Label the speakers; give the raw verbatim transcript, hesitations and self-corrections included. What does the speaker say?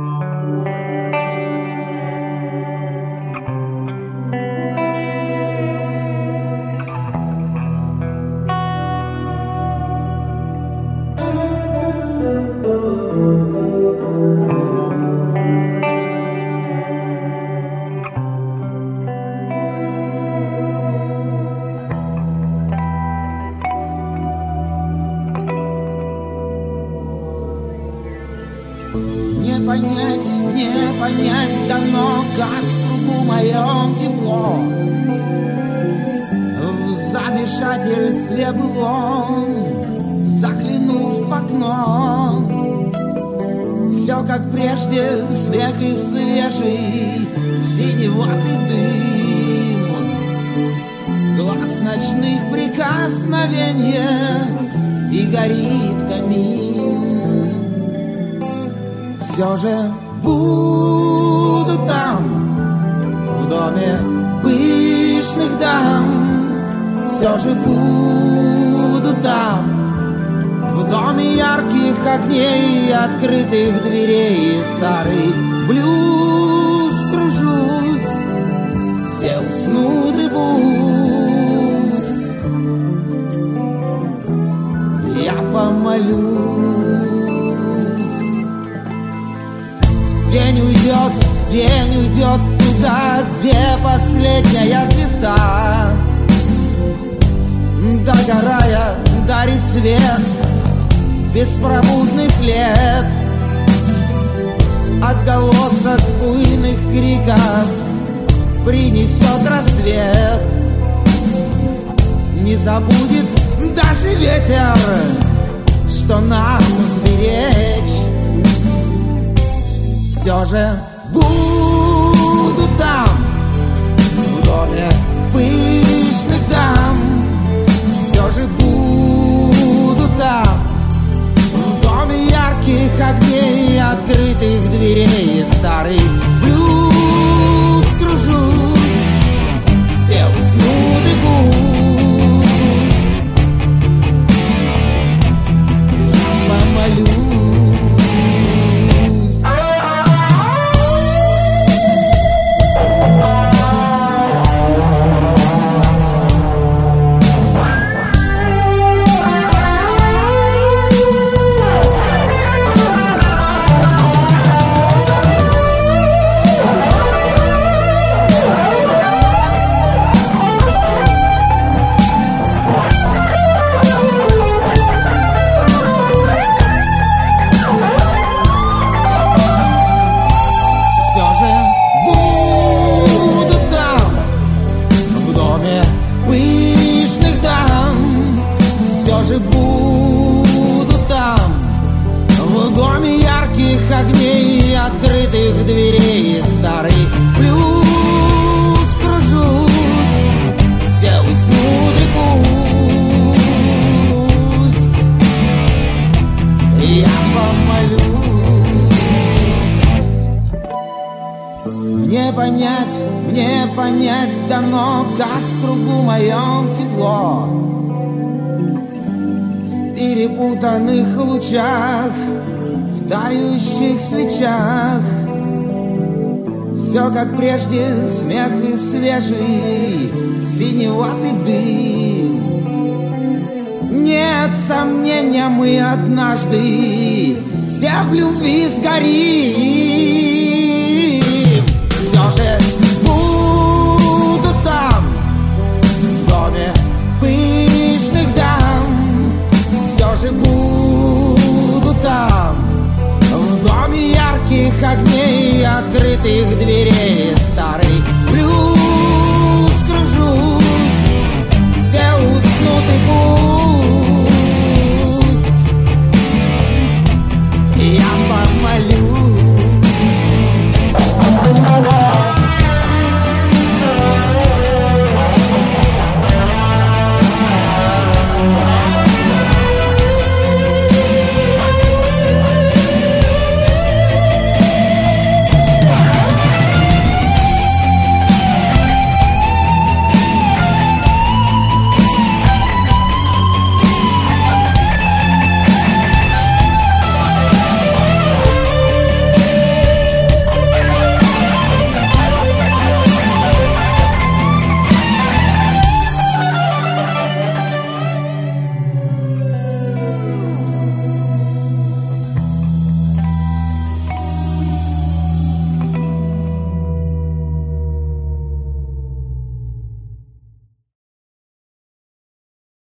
Speaker 1: Не понять, не понять дано, как в кругу моем тепло, в замешательстве былом, заглянув в окно. Все как прежде, смех и свежий синеватый дым, глаз ночных прикосновения, и горит камин. Все же буду там, в доме пышных дам. Все же буду там, в доме ярких огней и открытых дверей. Старый блюз кружусь, все уснут и пусть я помолюсь. День уйдет, день уйдет туда, где последняя звезда, догорая, дарит свет беспробудных лет. Отголосок буйных криков принесет рассвет. Не забудет даже ветер, что нам сберечь. Все же буду там, в доме пышных дам. Все же буду там, в доме ярких огней и открытых дверей. Старый блюз кружусь, все уснут и пусть я помолюсь. Огней и открытых дверей. Старый блюз кружусь, все уснут и пусть я помолюсь. Мне понять, мне понять дано, как в кругу моем тепло, в перепутанных лучах, в тающих свечах. Все как прежде, смех и свежий синеватый дым. Нет сомнения, мы однажды все в любви сгорим. Все же буду там, в доме пышных дам. Все же буду там, в доме ярких огней и открытых дверей. Старый